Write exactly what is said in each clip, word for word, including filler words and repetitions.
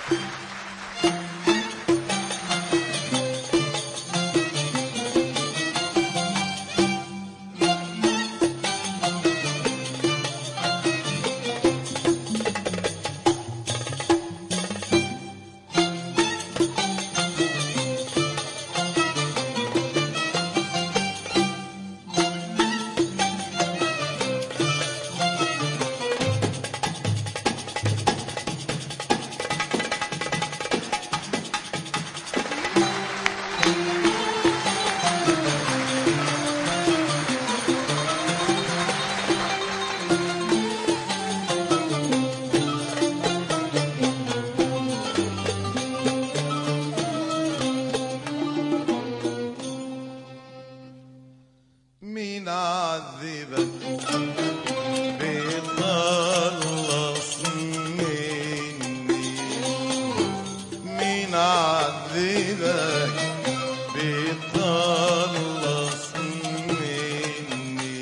مين عذبك بيخلص مني؟ مين عذبك بيخلص مني؟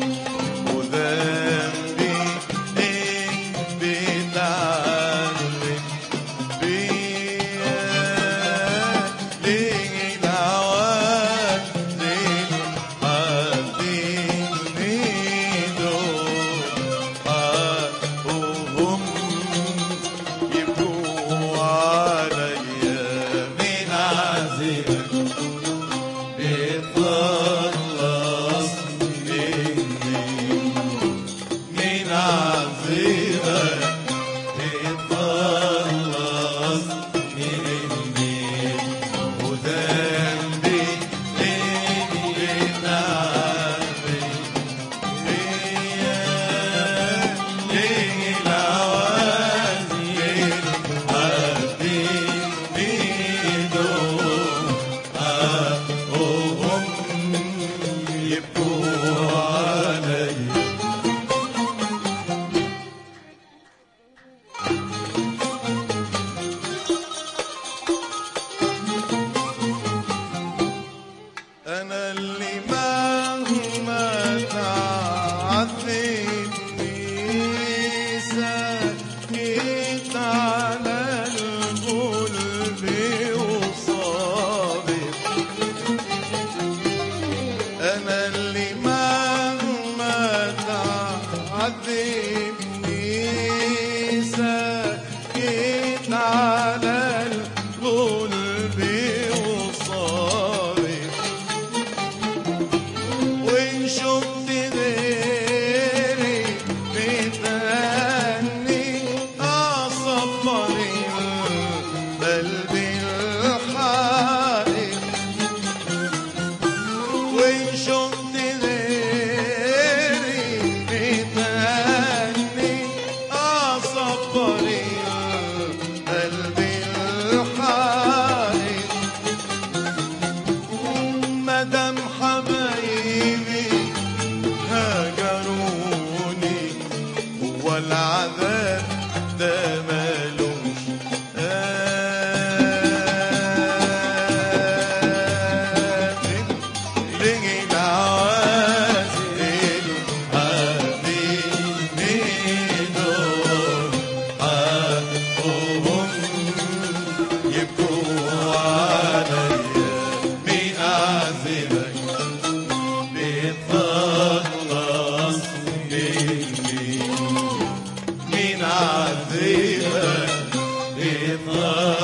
وذنبي انت بتعذب بيا ليه الهواك ليه أنا اللي مهما تعذبني سكت على القلب وصابر. أنا اللي مهما تعذبني سكت على القلب وصابر. وإن شفت غيري بتهني أصبر القلب الحائر. وإن شفت غيري بتهني أصبر القلب الحائر. مدام حبايبي هاجروني والعذاب ده مالوش آخر. ليه العوازل حبيبي دول حقهم يبكوا عليا؟ مين عذبك بيتخلص مني؟ مين عذبك بيتخلص